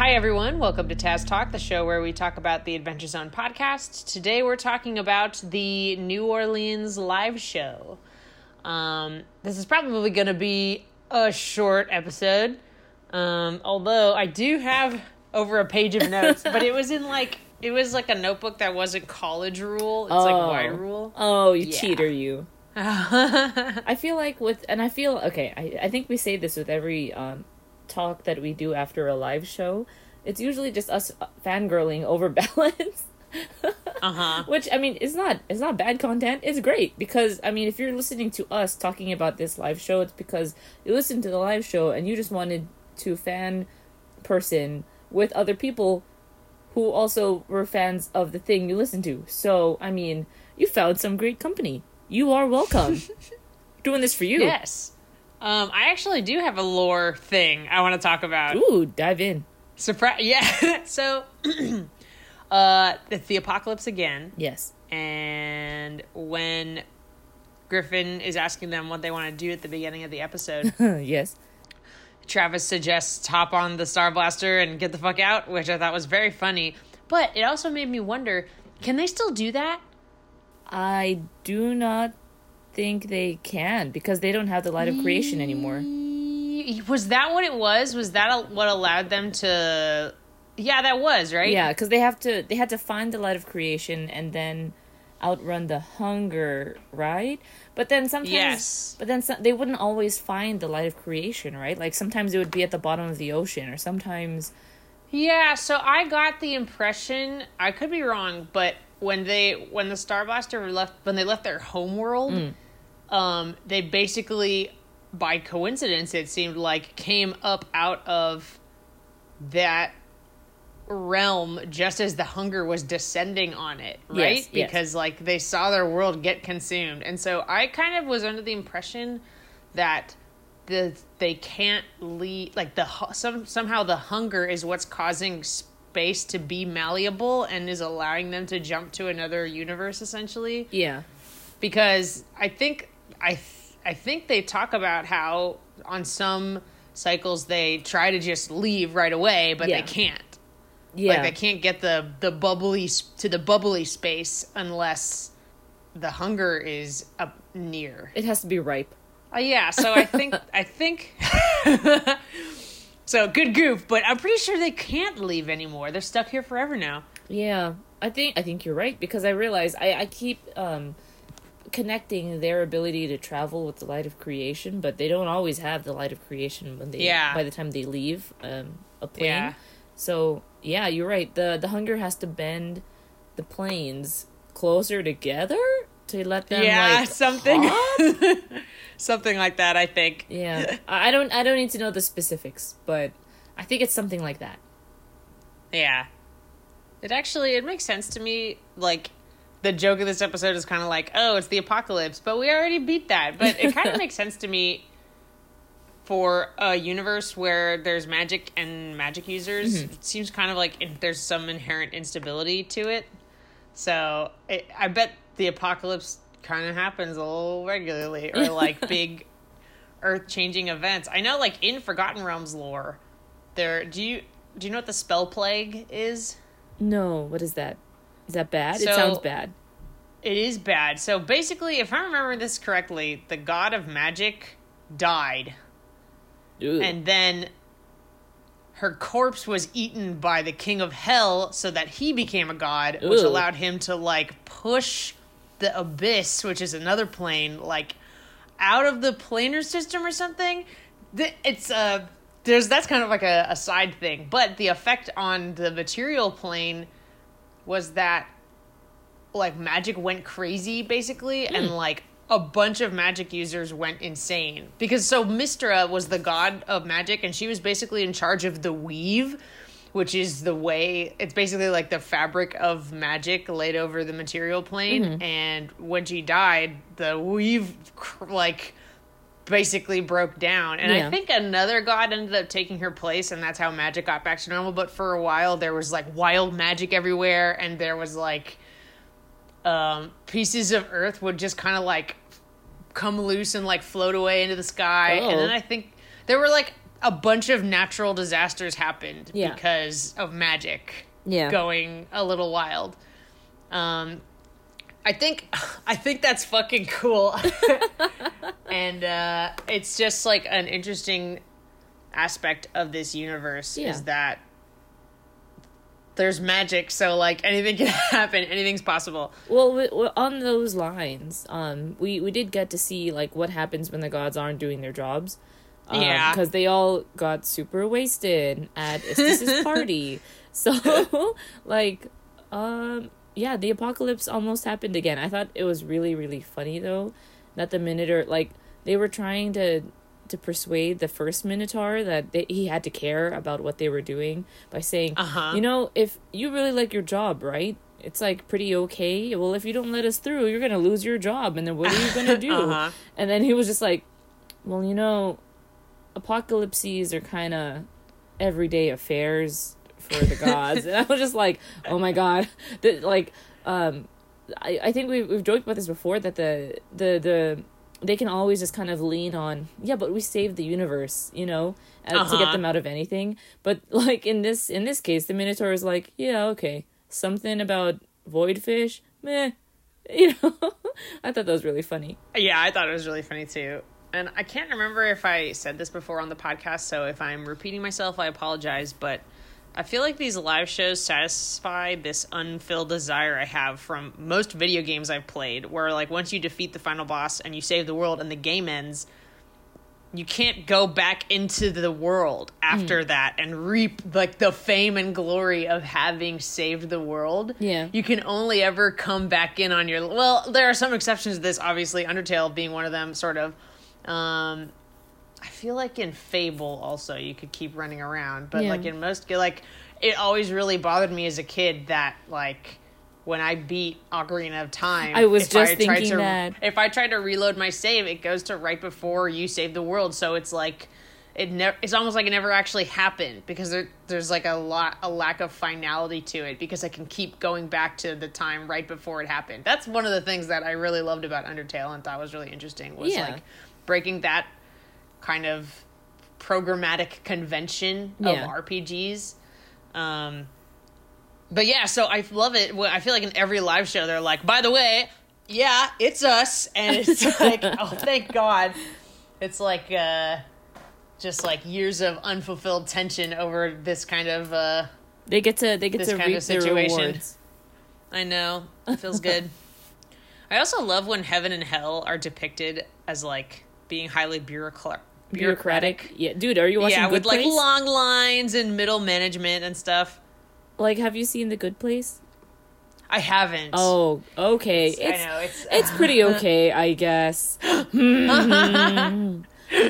Hi, everyone. Welcome to Taz Talk, the show where we talk about the Adventure Zone podcast. Today, we're talking about the New Orleans live show. This is probably going to be a short episode, although I do have over a page of notes, but it was like a notebook that wasn't college rule. It's like wide rule. Oh, you cheater, you. I feel like I think we say this with every talk that we do after a live show. It's usually just us fangirling over balance. Which, I mean, it's not bad content. It's great because, I mean, if you're listening to us talking about this live show, it's because you listened to the live show and you just wanted to fan person with other people who also were fans of the thing you listened to. So, I mean, you found some great company. You are welcome. Doing this for you. Yes. I actually do have a lore thing I want to talk about. Ooh, dive in. Surprise! Yeah. So, it's the apocalypse again. Yes. And when Griffin is asking them what they want to do at the beginning of the episode, yes, Travis suggests hop on the Star Blaster and get the fuck out, which I thought was very funny. But it also made me wonder, can they still do that? I do not think they can because they don't have the light of creation anymore. Was that what it was? Was that what allowed them to? Yeah, that was right. Yeah, because they had to find the light of creation and then outrun the hunger, right? But then sometimes, yes. But then they wouldn't always find the light of creation, right? Like sometimes it would be at the bottom of the ocean, or sometimes. Yeah, so I got the impression, I could be wrong, but when the Star Blaster left their homeworld, they basically, by coincidence, it seemed like, came up out of that realm just as the hunger was descending on it, right? Yes, because like they saw their world get consumed, and so I kind of was under the impression that they can't leave, like somehow the hunger is what's causing space to be malleable and is allowing them to jump to another universe, essentially. Yeah, because I think they talk about how on some cycles they try to just leave right away, but they can't. Yeah, like they can't get the bubbly space unless the hunger is up near. It has to be ripe. Yeah, so I think so good goof, but I'm pretty sure they can't leave anymore. They're stuck here forever now. Yeah, I think you're right because I realize I keep connecting their ability to travel with the light of creation, but they don't always have the light of creation when by the time they leave a plane. Yeah. So yeah, you're right. The hunger has to bend the planes closer together to let them something. Something like that, I think. Yeah. I don't need to know the specifics, but I think it's something like that. Yeah. It makes sense to me. Like, the joke of this episode is kind of like, oh, it's the apocalypse, but we already beat that. But it kind of makes sense to me for a universe where there's magic and magic users. Mm-hmm. It seems kind of like there's some inherent instability to it. So I bet the apocalypse kind of happens a little regularly, or like big earth-changing events. I know, like in Forgotten Realms lore, do you know what the spell plague is? No, what is that? Is that bad? It sounds bad. It is bad. So basically, if I remember this correctly, the god of magic died. Ooh. And then her corpse was eaten by the king of hell so that he became a god, which allowed him to like push the abyss, which is another plane, like out of the planar system or something. It's that's kind of like a side thing, but the effect on the material plane was that like magic went crazy basically, and like a bunch of magic users went insane because Mystra was the god of magic, and she was basically in charge of the weave, which is it's basically like the fabric of magic laid over the material plane. Mm-hmm. And when she died, the weave like basically broke down. And I think another god ended up taking her place, and that's how magic got back to normal. But for a while, there was like wild magic everywhere, and there was like pieces of earth would just kind of like come loose and like float away into the sky. And then I think there were like a bunch of natural disasters happened because of magic going a little wild. I think that's fucking cool. And it's just like an interesting aspect of this universe is that there's magic, so like anything can happen, anything's possible. Well, on those lines, we did get to see like what happens when the gods aren't doing their jobs. Because they all got super wasted at Istis's party. So, like, the apocalypse almost happened again. I thought it was really, really funny, though, that the Minotaur, like, they were trying to persuade the first Minotaur that he had to care about what they were doing by saying, you know, if you really like your job, right? It's, like, pretty okay. Well, if you don't let us through, you're going to lose your job, and then what are you going to do? And then he was just like, well, you know, apocalypses are kind of everyday affairs for the gods. And I was just like, oh my god. I think we've joked about this before, that the they can always just kind of lean on, but we saved the universe, you know, to get them out of anything. But like in this case, the Minotaur is like, yeah, okay, something about voidfish, meh, you know. I thought that was really funny. Yeah, I thought it was really funny too. And I can't remember if I said this before on the podcast, so if I'm repeating myself, I apologize, but I feel like these live shows satisfy this unfilled desire I have from most video games I've played, where, like, once you defeat the final boss and you save the world and the game ends, you can't go back into the world after that and reap, like, the fame and glory of having saved the world. Yeah. You can only ever come back in on your... Well, there are some exceptions to this, obviously, Undertale being one of them, sort of. I feel like in Fable also you could keep running around, but like in most, like, it always really bothered me as a kid that, like, when I beat Ocarina of Time, if I tried to reload my save, it goes to right before you save the world, so it's like it's almost like it never actually happened, because there's like a lack of finality to it, because I can keep going back to the time right before it happened. That's one of the things that I really loved about Undertale and thought was really interesting, was like breaking that kind of programmatic convention of RPGs. But yeah, so I love it. I feel like in every live show they're like, by the way, it's us. And it's like, oh, thank God. It's like just like years of unfulfilled tension over this kind of they get to reap their rewards. I know. It feels good. I also love when heaven and hell are depicted as like being highly bureaucratic. Yeah, dude, are you watching Good Place? Like long lines and middle management and stuff. Like, have you seen The Good Place? I haven't. Oh, okay. I know it's pretty okay, I guess. But even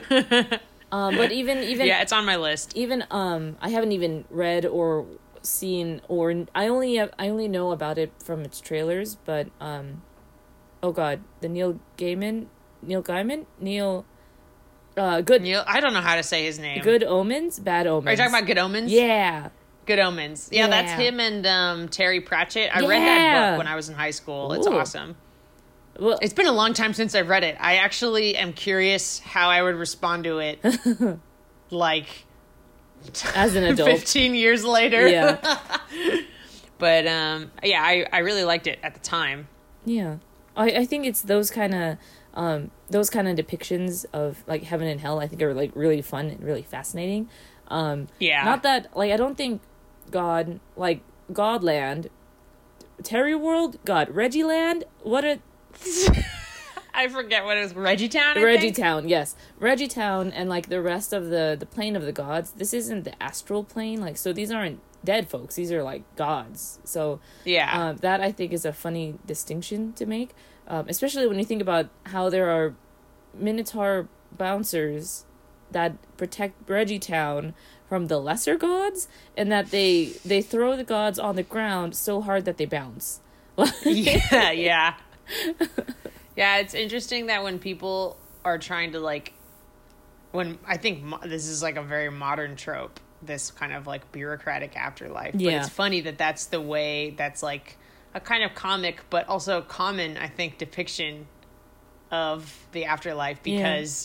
yeah, it's on my list. Even I haven't even read or seen, or I only know about it from its trailers. But oh god, the Neil Gaiman. Good. Neil, I don't know how to say his name. Good Omens, Bad Omens. Are you talking about Good Omens? Yeah. Good Omens. Yeah, that's him and Terry Pratchett. I read that book when I was in high school. It's awesome. Well, it's been a long time since I've read it. I actually am curious how I would respond to it, like, as an adult. 15 years later. Yeah. But, yeah, I really liked it at the time. Yeah. I think it's those kind of depictions of, like, heaven and hell, I think are, like, really fun and really fascinating. Yeah. Not that, like, I don't think God, like, Godland, Terry World, God, Reggieland, what a... I forget what it was, Reggitown, Reggitown, yes. Reggitown and, like, the rest of the plane of the gods, this isn't the astral plane, like, so these aren't dead folks, these are, like, gods. So, yeah. That, I think, is a funny distinction to make, especially when you think about how there are Minotaur bouncers that protect Reggitown from the lesser gods, and that they throw the gods on the ground so hard that they bounce. Yeah. Yeah, it's interesting that when people are trying to, like, when I think this is like a very modern trope, this kind of like bureaucratic afterlife. But it's funny that that's the way, that's like a kind of comic, but also common, I think, depiction of the afterlife, because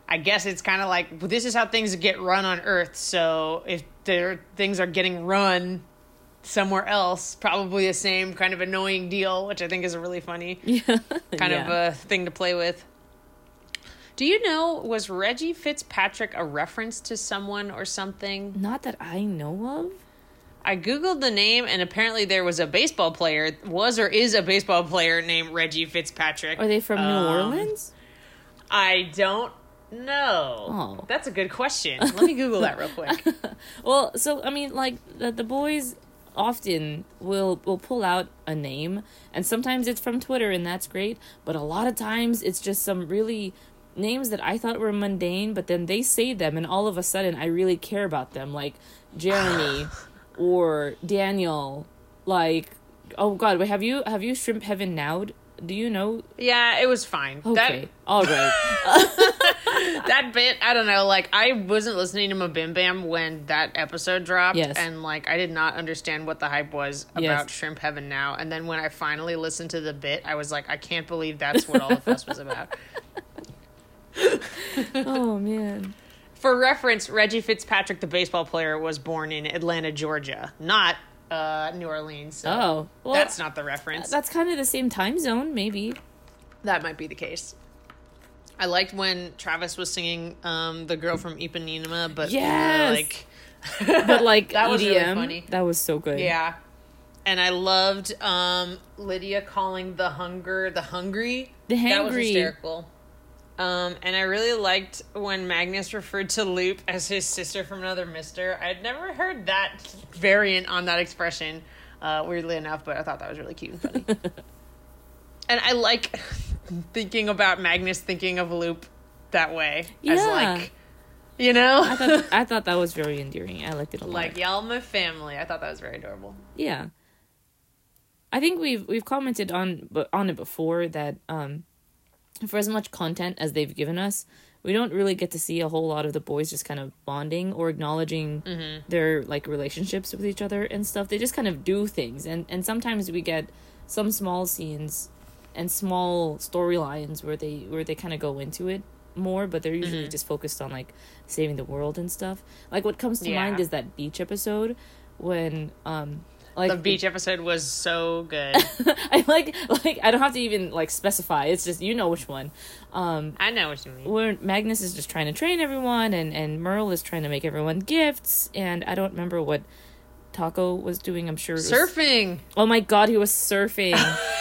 I guess it's kind of like, well, this is how things get run on Earth. So if things are getting run somewhere else, probably the same kind of annoying deal, which I think is a really funny kind of a thing to play with. Do you know, was Reggie Fitzpatrick a reference to someone or something? Not that I know of. I Googled the name, and apparently there was a baseball player, is a baseball player named Reggie Fitzpatrick. Are they from New Orleans? I don't know. Oh. That's a good question. Let me Google that real quick. Well, so, I mean, like, the boys often will pull out a name, and sometimes it's from Twitter, and that's great, but a lot of times it's just some really names that I thought were mundane, but then they say them, and all of a sudden I really care about them, like Jeremy or Daniel. Like, oh god, wait, have you Shrimp Heaven Now'd? Do you know? Yeah, it was fine. Okay, all right. That bit, I don't know, like, I wasn't listening to Mabim Bam when that episode dropped, and, like, I did not understand what the hype was about Shrimp Heaven Now, and then when I finally listened to the bit, I was like, I can't believe that's what all the fuss was about. Oh, man. For reference, Reggie Fitzpatrick, the baseball player, was born in Atlanta, Georgia, not New Orleans. So well, that's not the reference. That's kind of the same time zone, maybe. That might be the case. I liked when Travis was singing The Girl from Ipanema, but but like that EDM, was really funny. That was so good. Yeah. And I loved Lydia calling the hungry. The hangry. That was hysterical. And I really liked when Magnus referred to Loop as his sister from another mister. I'd never heard that variant on that expression, weirdly enough, but I thought that was really cute and funny. And I like thinking about Magnus thinking of Loop that way. Yeah. As like, you know? I thought that was very endearing. I liked it a lot. Like, y'all my family. I thought that was very adorable. Yeah. I think we've commented on it before that for as much content as they've given us, we don't really get to see a whole lot of the boys just kind of bonding or acknowledging their like relationships with each other and stuff. They just kind of do things, and sometimes we get some small scenes and small storylines where they kind of go into it more, but they're usually just focused on like saving the world and stuff. Like what comes to mind is that beach episode when like the beach episode was so good. I like I don't have to even like specify. It's just, you know which one. I know what you mean. Where Magnus is just trying to train everyone, and Merle is trying to make everyone gifts, and I don't remember what Taco was doing. I'm sure it was surfing. Oh my god, he was surfing.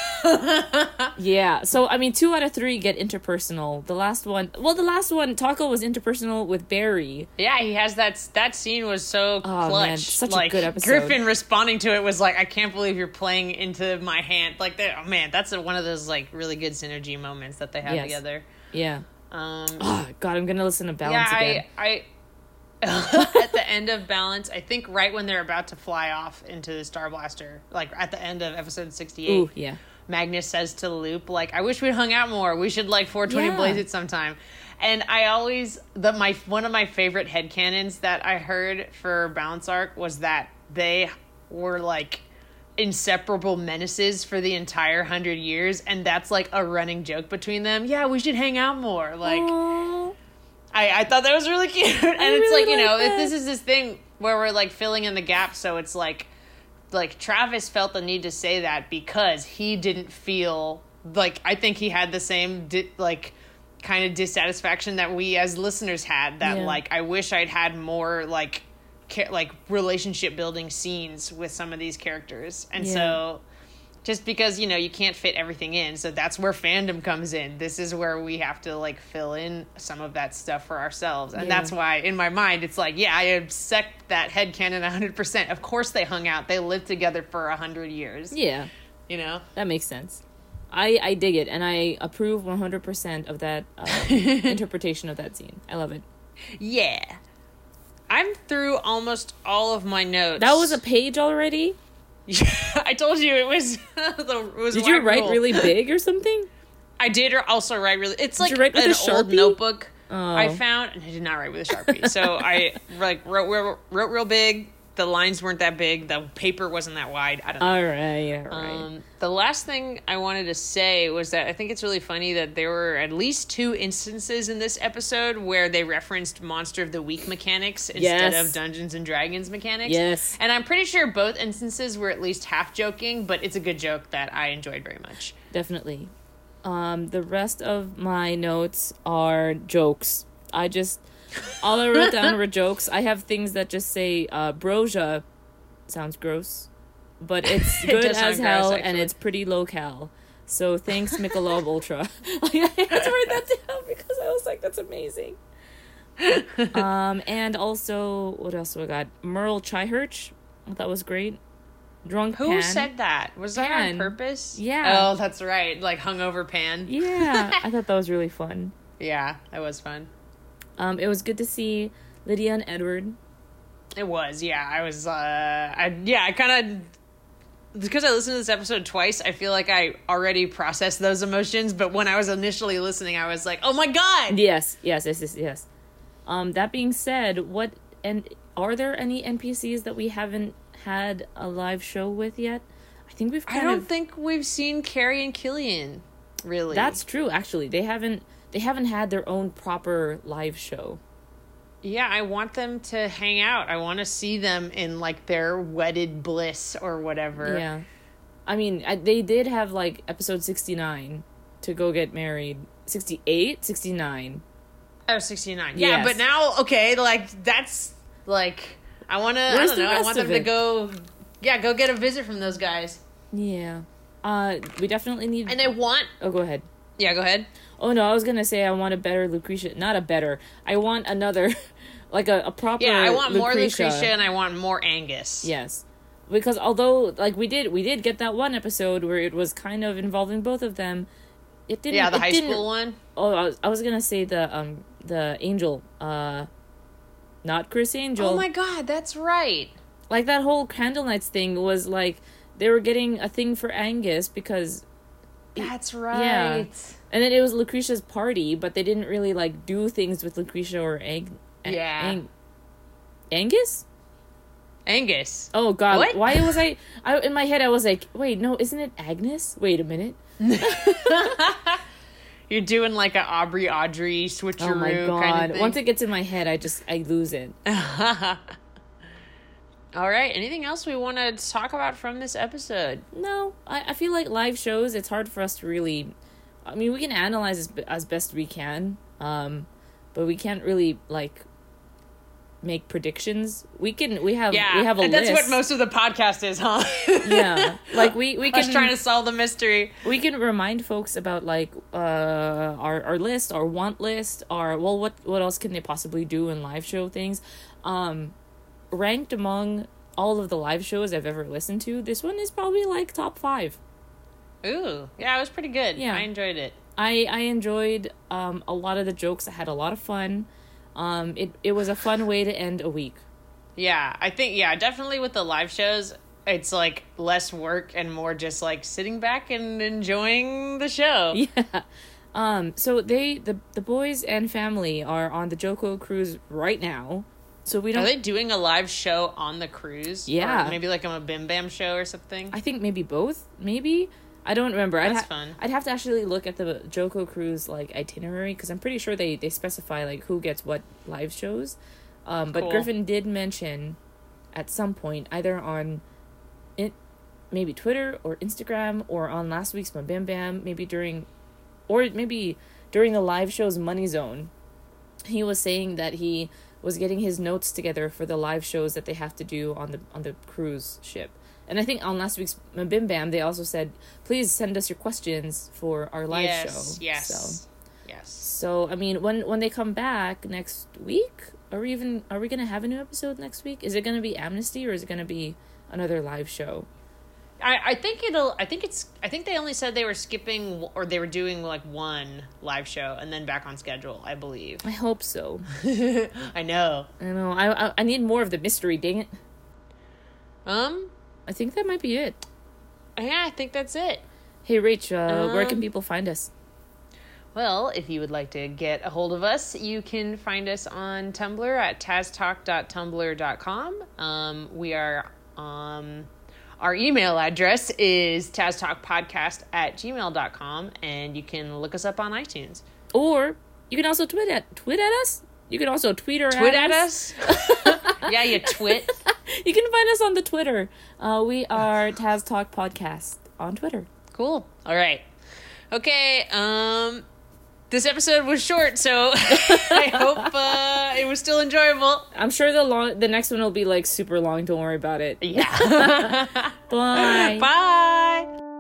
Yeah. So I mean, 2 out of 3 get interpersonal. The last one, Taco was interpersonal with Barry. Yeah, he has that scene was so clutch. Man, such like, a good episode. Griffin responding to it was like, I can't believe you're playing into my hand. Like, oh man, that's one of those like really good synergy moments that they have together. Yeah. Oh god, I'm gonna listen to Balance again. I at the end of Balance, I think right when they're about to fly off into the Star Blaster, like at the end of episode 68. Ooh, yeah. Magnus says to Loop, like, I wish we'd hung out more. We should, like, 420 blaze it sometime. And I always, one of my favorite headcanons that I heard for Balance Arc was that they were, like, inseparable menaces for the entire 100 years. And that's, like, a running joke between them. Yeah, we should hang out more. Like, I thought that was really cute. And it's really like, you know, this is this thing where we're, like, filling in the gaps. So it's, like Travis felt the need to say that because he didn't feel like, I think he had the same kind of dissatisfaction that we as listeners had, that like, I wish I'd had more like relationship building scenes with some of these characters. And so just because, you know, you can't fit everything in, so that's where fandom comes in. This is where we have to like fill in some of that stuff for ourselves. And that's why in my mind it's like, yeah, I accept that headcanon 100%. Of course they hung out. They lived together for 100 years. Yeah. You know? That makes sense. I dig it, and I approve 100% of that interpretation of that scene. I love it. Yeah. I'm through almost all of my notes. That was a page already? Yeah, I told you it was. Did you write really big or something? I did also write really. It's like an old notebook I found, and I did not write with a Sharpie. So I like wrote real big. the lines weren't that big, the paper wasn't that wide. I don't know. All right. The last thing I wanted to say was that I think it's really funny that there were at least 2 instances in this episode where they referenced Monster of the Week mechanics instead of Dungeons and Dragons mechanics. Yes. And I'm pretty sure both instances were at least half joking, but it's a good joke that I enjoyed very much. Definitely. The rest of my notes are jokes. All I wrote down were jokes. I have things that just say, Brosia sounds gross, but it's good as hell, and it's pretty low-cal. So thanks, Michelob Ultra. I had to write that down because I was like, that's amazing. And also, what else do I got? Merle Chihurch. I thought that was great. Drunk Who Pan. said that? Was that on purpose? Yeah. Oh, that's right. Like hungover Pan. Yeah. I thought that was really fun. Yeah, that was fun. It was good to see Lydia and Edward. It was, yeah. I was, I kind of, because I listened to this episode twice, I feel like I already processed those emotions, but when I was initially listening, I was like, oh my god! Yes. That being said, are there any NPCs that we haven't had a live show with yet? I think I don't think we've seen Carrie and Killian, really. That's true, actually. They haven't had their own proper live show. Yeah, I want them to hang out. I want to see them in, like, their wedded bliss or whatever. Yeah. I mean, they did have, like, episode 69 to go get married. 68? 69. Oh, 69. Yeah, yes. But now, okay, like, that's, like, I want them to go get a visit from those guys. Yeah. We definitely need... And I want... Oh, go ahead. Yeah, go ahead. Oh, no, I was going to say I want a better Lucretia. Not a better. I want another, like a proper Yeah, I want more Lucretia and I want more Angus. Yes. Because although, like, we did get that one episode where it was kind of involving both of them, it didn't... Yeah, the high school one? Oh, I was going to say the Angel, not Chris Angel. Oh my god, that's right. Like, that whole Candle Nights thing was, like, they were getting a thing for Angus because... That's right. Yeah. And then it was Lucretia's party, but they didn't really, like, do things with Lucretia or Angus? Angus. Oh, God. What? Why was I... In my head, I was like, wait, no, isn't it Agnes? Wait a minute. You're doing, like, a Audrey switcheroo oh my God. kind of thing. Once it gets in my head, I lose it. All right. Anything else we want to talk about from this episode? No. I feel like live shows, it's hard for us to really... I mean, we can analyze as best we can, but we can't really, like, make predictions. We have a list. That's what most of the podcast is, huh? Yeah. Like, we can... Us trying to solve the mystery. We can remind folks about, like, our list, our want list, what else can they possibly do in live show things. Ranked among all of the live shows I've ever listened to, this one is probably, like, top 5. Ooh. Yeah, it was pretty good. Yeah. I enjoyed it. I enjoyed a lot of the jokes. I had a lot of fun. It was a fun way to end a week. Yeah, I think, definitely with the live shows, it's, like, less work and more just, like, sitting back and enjoying the show. Yeah. So the boys and family are on the JoCo cruise right now. So we don't... Are they doing a live show on the cruise? Yeah. Or maybe like a Bim Bam show or something? I think maybe both. Maybe. I don't remember. That's fun. I'd have to actually look at the JoCo cruise, like, itinerary, because I'm pretty sure they specify, like, who gets what live shows. But cool. Griffin did mention at some point, either on maybe Twitter or Instagram or on last week's Bim Bam, maybe during the live show's Money Zone, he was saying that he was getting his notes together for the live shows that they have to do on the cruise ship. And I think on last week's Bim Bam, they also said, please send us your questions for our live show. Yes. So, I mean, when they come back next week, are we going to have a new episode next week? Is it going to be Amnesty or is it going to be another live show? I think they only said they were skipping or they were doing like one live show and then back on schedule, I believe. I hope so. I know. I need more of the mystery, dang it. I think that might be it. Yeah, I think that's it. Hey, Rach, where can people find us? Well, if you would like to get a hold of us, you can find us on Tumblr at taztalk.tumblr.com. We are, our email address is taztalkpodcast@gmail.com, and you can look us up on iTunes. Or you can also tweet at us. You can also tweet at us. Yeah, you twit. You can find us on the Twitter. We are Taz Talk Podcast on Twitter. Cool. All right. Okay. This episode was short, so I hope it was still enjoyable. I'm sure the next one will be like super long. Don't worry about it. Yeah. Bye. Bye.